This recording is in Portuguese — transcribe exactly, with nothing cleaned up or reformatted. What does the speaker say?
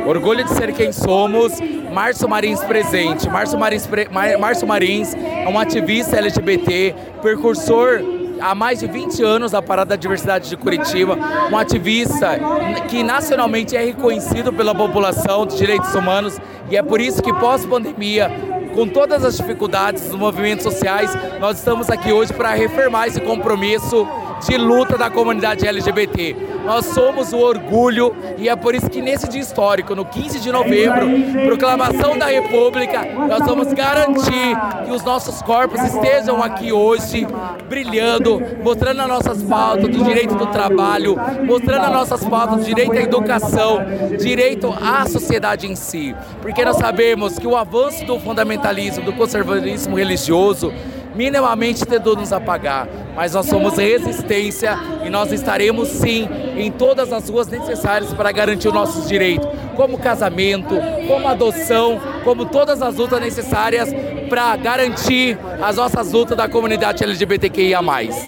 Orgulho de ser quem somos, Márcio Marins presente. Márcio Marins, Márcio Marins é um ativista L G B T, precursor há mais de vinte anos da Parada da Diversidade de Curitiba, um ativista que nacionalmente é reconhecido pela população de direitos humanos, e é por isso que pós-pandemia, com todas as dificuldades dos movimentos sociais, nós estamos aqui hoje para reafirmar esse compromisso de luta da comunidade L G B T. Nós somos o orgulho e é por isso que nesse dia histórico, no quinze de novembro, proclamação da República, nós vamos garantir que os nossos corpos estejam aqui hoje brilhando, mostrando as nossas pautas do direito do trabalho, mostrando as nossas pautas do direito à educação, direito à sociedade em si. Porque nós sabemos que o avanço do fundamentalismo, do conservadorismo religioso, minimamente tentou nos apagar, mas nós somos resistência e nós estaremos sim em todas as ruas necessárias para garantir os nossos direitos, como casamento, como adoção, como todas as lutas necessárias para garantir as nossas lutas da comunidade L G B T Q I A mais.